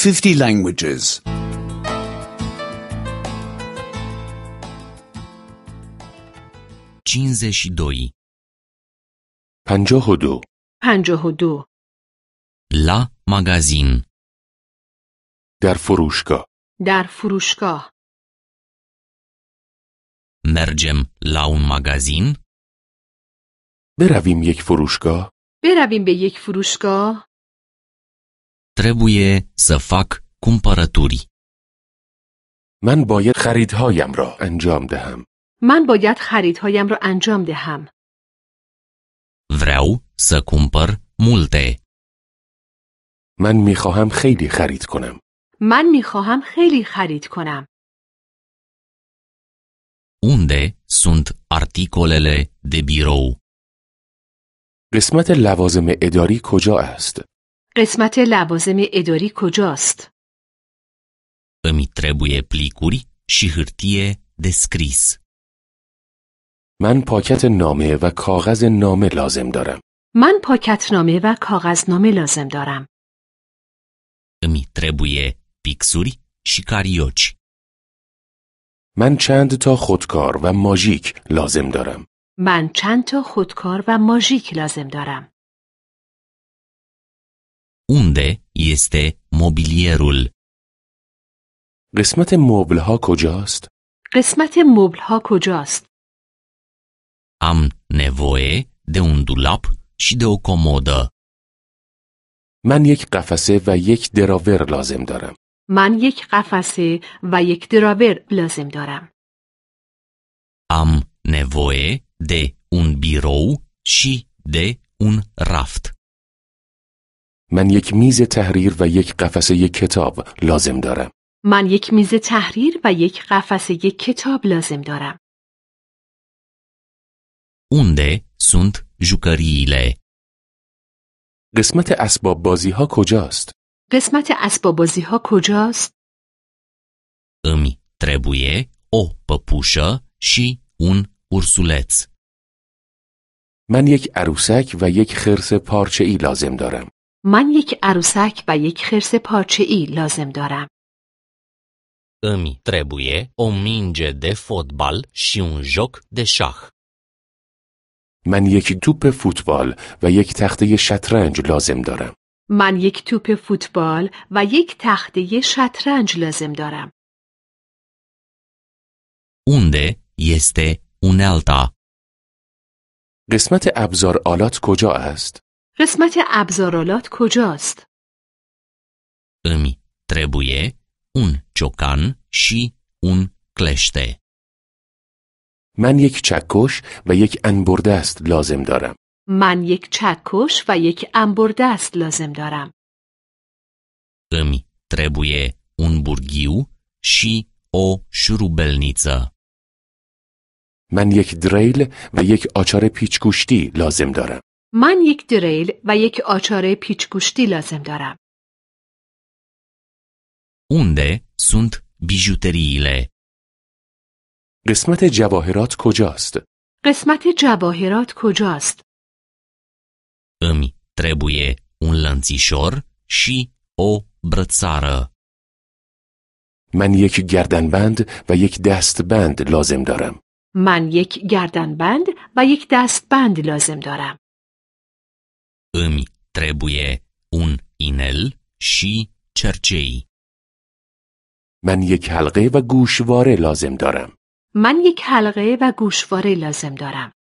50 languages. 52. 52. 52. La magazin. در فروشگاه. در فروشگاه. Mergem la un magazin? برویم یک فروشگاه. برویم به یک فروشگاه. Trebuie să fac cumpărături. من باید خریدهایم را انجام دهم. من باید خریدهایم را انجام دهم. Vreau să cumpăr multe. من میخواهم خیلی خرید کنم. من میخواهم خیلی خرید کنم. Unde sunt articolele de birou? قسمت لوازم اداری کجا است؟ قسمت لوازم اداری کجاست؟ Îmi trebuie plicuri și hârtie de scris. من پاکت نامه و کاغذ نامه لازم دارم. من پاکتنامه و کاغذنامه لازم دارم. Îmi trebuie pixuri și carioci. من چند تا خودکار و ماژیک لازم دارم. من چند تا خودکار و ماژیک لازم دارم. Unde este mobilierul? قسمت مبل ها کجاست؟ قسمت مبل ها کجاست؟ Am nevoie de un dulap și de o comodă. من یک قفسه و یک دراور لازم دارم. من یک قفسه و یک دراور لازم دارم. Am nevoie de un birou și de un raft. من یک میز تحریر و یک قفسه کتاب لازم دارم. من یک میز تحریر و یک قفسه کتاب لازم دارم. Unde sunt jucăriile? قسمت اسباب بازی ها کجاست؟ قسمت اسباب بازی ها کجاست؟ Îmi trebuie o păpușă și un ursuleț. من یک عروسک و یک خرس پارچه‌ای لازم دارم. من یک عروسک و یک خرس پارچه‌ای لازم دارم. Îmi trebuie o minge de fotbal și un joc de șah. من یک توپ فوتبال و یک تخته شطرنج لازم دارم. من یک توپ فوتبال و یک تخته شطرنج لازم دارم. Unde este unealta? قسمت ابزار آلات کجا است؟ قسمت ابزارالات کجاست؟ Îmi trebuie un ciocan și un clește. من یک چکش و یک انبردست لازم دارم. من یک چکش و یک انبردست لازم دارم. Îmi trebuie un burghiu și o șurubelniță. من یک دریل و یک آچار پیچگوشتی لازم دارم. من یک دریل و یک آچار پیچگوشتی لازم دارم. Unde sunt bijuteriile? قسمت جواهرات کجاست؟ قسمت جواهرات کجاست؟ Îmi trebuie un lănțișor și o brățară. من یک گردنبند و یک دستبند لازم دارم. من یک گردنبند و یک دستبند لازم دارم. Îmi trebuie un inel și cercei. من یک حلقه و گوشواره لازم دارم. من یک حلقه و گوشواره لازم دارم.